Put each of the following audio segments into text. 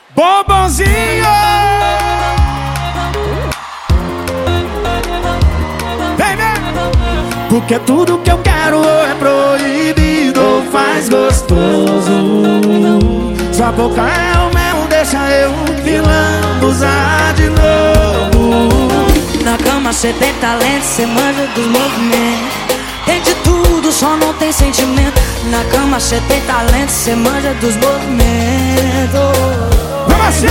Bombonzinho! Vem, vem! Porque tudo que eu quero é proibido ou faz gostoso. Sua boca é o mel, deixa eu me lambuzar de novo. Na cama cê tem talento, cê manja dos movimentos. Tem de tudo, só não tem sentimento. Na cama cê tem talento, cê manja dos movimentos. Vamos assim,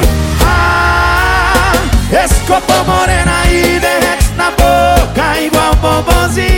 ó! Esse corpo moreno aí derrete na boca igual bombonzinho.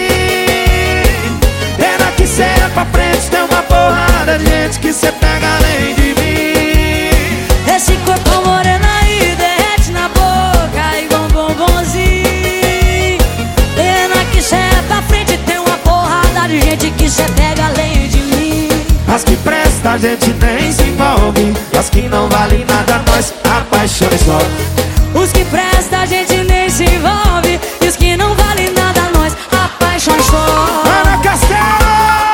Pena que cê é pra frente, tem uma porrada de gente que cê pega além de mim. Esse corpo moreno aí derrete na boca igual bombonzinho. Pena que cê é pra frente, tem uma porrada de gente que cê pega além de mim. As que presta a gente nem se envolve, e as que não valem nada nós apaixona só. Os que presta a gente nem se envolve, e os que não valem nada nós apaixona só. Ana Castelo!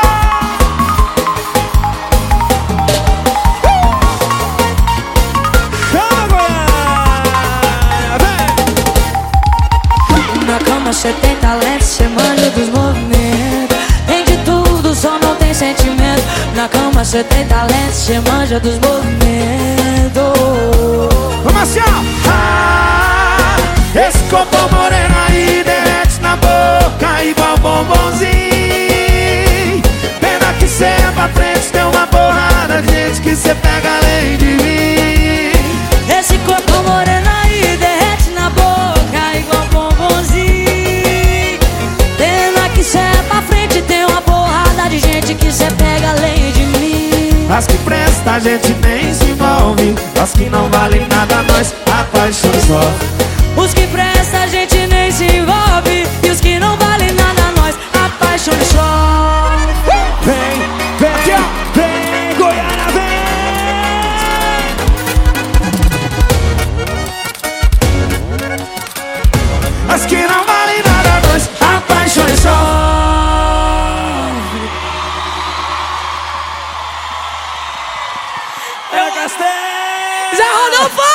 Na cama cê tem talento, cê manja dos movimentos. Tem de tudo, só não tem sentimento. Na cama cê tem talento, cê manja dos movimentos. Vamos assim, ó! Esse corpo moreno aí derrete na boca igual bombonzinho. Pena que cê é pra frente, tem uma porrada de gente que cê pega além de mim. Esse corpo moreno aí derrete na boca igual bombonzinho. Pena que cê é pra frente, tem uma porrada de gente que cê pega além de mim. As que presta a gente nem se envolve, as que não valem nada nós apaixona só. Os que presta a gente nem se envolve, e os que não valem nada nós apaixona só. Vem, vem aqui, ó! Vem, Goiânia, vem! As que não valem nada nós apaixona só. Zé Rodolfo!